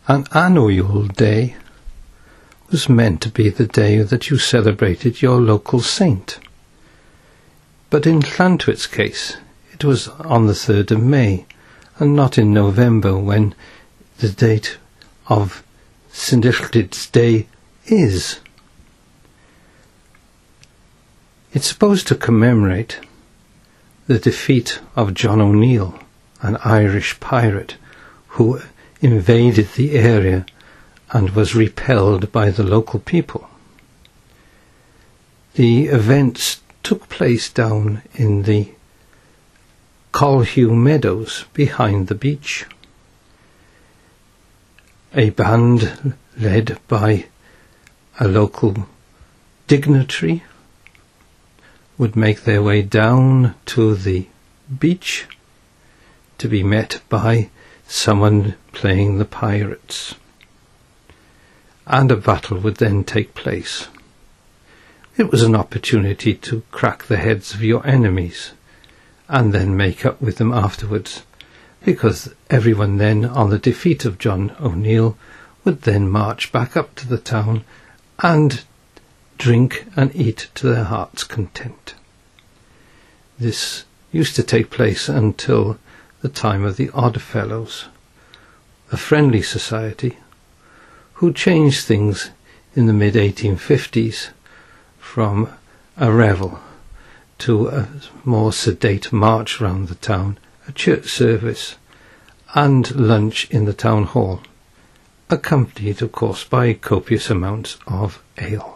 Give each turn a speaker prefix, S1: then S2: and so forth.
S1: An annual day was meant to be the day that you celebrated your local saint. But in Llantwit's case, it was on the 3rd of May, and not in November, when the date of St Illtyd's Day is. It's supposed to commemorate the defeat of John O'Neill, an Irish pirate who invaded the area and was repelled by the local people. The events took place down in the Colhew Meadows behind the beach. A band led by a local dignitary would make their way down to the beach to be met by someone playing the pirates. And a battle would then take place. It was an opportunity to crack the heads of your enemies and then make up with them afterwards, because everyone then, on the defeat of John O'Neill, would then march back up to the town and drink and eat to their heart's content. This used to take place until the time of the Oddfellows, a friendly society who changed things in the mid-1850s from a revel to a more sedate march round the town, a church service, and lunch in the town hall, accompanied, of course, by copious amounts of ale.